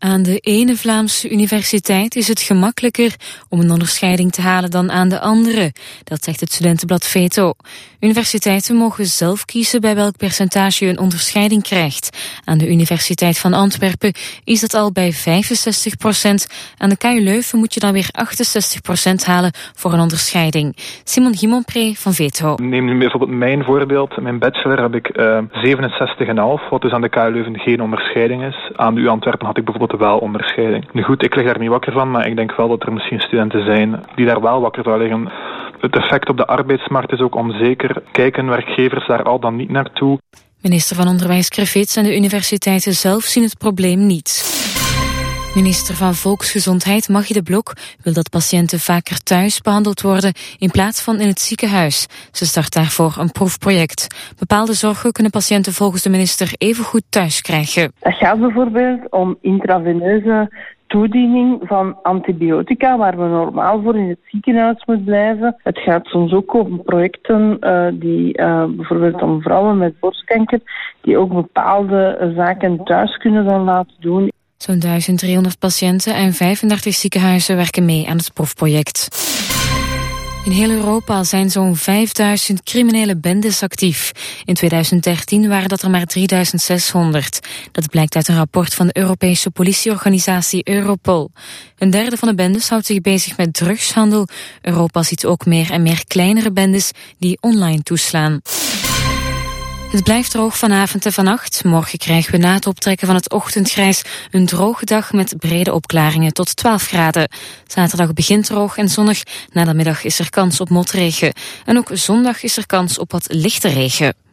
Aan de ene Vlaamse universiteit is het gemakkelijker om een onderscheiding te halen dan aan de andere. Dat zegt het studentenblad Veto. Universiteiten mogen zelf kiezen bij welk percentage je een onderscheiding krijgt. Aan de Universiteit van Antwerpen is dat al bij 65%. Aan de KU Leuven moet je dan weer 68% halen voor een onderscheiding. Simon Gimonpré van Veto. Neem nu bijvoorbeeld mijn voorbeeld. Mijn bachelor heb ik 67,5, wat dus aan de KU Leuven geen onderscheiding is. Aan de U Antwerpen had ik bijvoorbeeld wel onderscheiding. Nu goed, ik lig daar niet wakker van, maar ik denk wel dat er misschien studenten zijn die daar wel wakker van liggen. Het effect op de arbeidsmarkt is ook onzeker. Kijken werkgevers daar al dan niet naartoe? Minister van Onderwijs Crevits en de universiteiten zelf zien het probleem niet. Minister van Volksgezondheid Maggie de Blok wil dat patiënten vaker thuis behandeld worden in plaats van in het ziekenhuis. Ze start daarvoor een proefproject. Bepaalde zorgen kunnen patiënten volgens de minister evengoed thuis krijgen. Dat gaat bijvoorbeeld om intraveneuze toediening van antibiotica, waar we normaal voor in het ziekenhuis moeten blijven. Het gaat soms ook om projecten die bijvoorbeeld om vrouwen met borstkanker, die ook bepaalde zaken thuis kunnen dan laten doen. Zo'n 1300 patiënten en 35 ziekenhuizen werken mee aan het proefproject. In heel Europa zijn zo'n 5000 criminele bendes actief. In 2013 waren dat er maar 3600. Dat blijkt uit een rapport van de Europese politieorganisatie Europol. Een derde van de bendes houdt zich bezig met drugshandel. Europa ziet ook meer en meer kleinere bendes die online toeslaan. Het blijft droog vanavond en vannacht. Morgen krijgen we na het optrekken van het ochtendgrijs een droge dag met brede opklaringen tot 12 graden. Zaterdag begint droog en zonnig. Na de middag is er kans op motregen. En ook zondag is er kans op wat lichte regen.